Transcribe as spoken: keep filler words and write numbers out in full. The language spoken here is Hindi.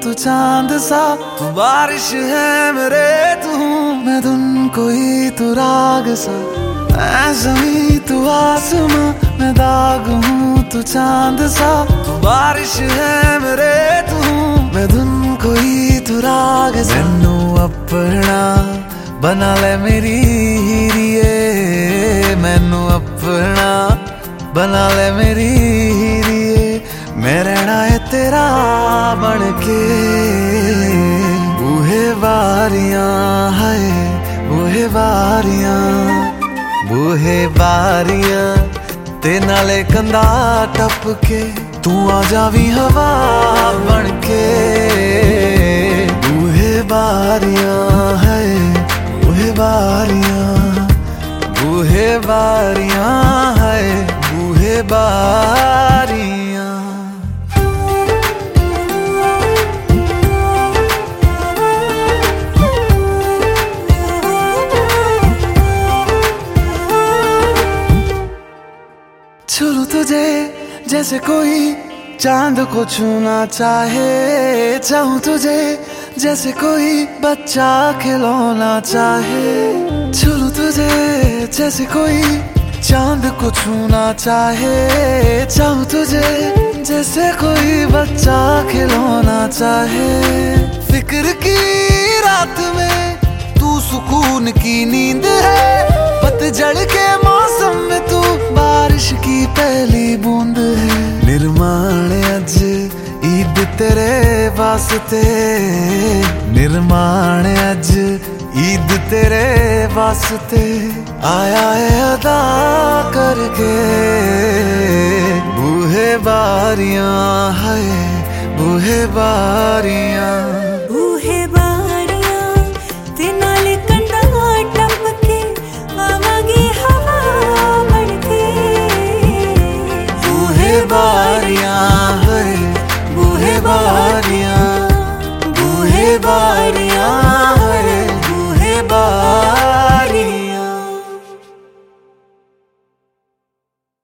तू चांद सा, तू बारिश है मेरे तू मैं धुन कोई तू राग सा। मैं ज़मीं तू आसमां, मैं दाग हूँ तू चांद सा, तू बारिश है मेरे तू मैं धुन कोई तू राग सा। मैनू अपना बना ले मेरी हीरिए, मैनू अपना बना ले मेरी हीरिए, मैं रहना है तेरा बन के। बूहे बारियां है बूहे बारियां, बूहे बारियां ते नाले कंधा टप के, तू आ जावी हवा बन के। बूहे बारियां है बूहे बारियां, बूहे बारियां है बूहे बारियां। छू तुझे जैसे कोई चांद को छूना चाहे, चाहूं तुझे जैसे कोई बच्चा खिलौना चाहे। छू तुझे जैसे कोई चांद को छूना चाहे, चाहूं तुझे जैसे कोई बच्चा खिलौना चाहे। फिक्र की रात में तू सुकून की नींद है, पतझड़ के मौसम में तू बारिश की पहली बूंद है। निर्माण अज ईद तेरे वास्ते, निर्माण अज ईद तेरे वास्ते, आया है अदा करके। बूहे बारियां है बूहे बारियां, बूहे बारियां ते नाले कंधा टप के, आवागी हवा बन के। बूहे बारियां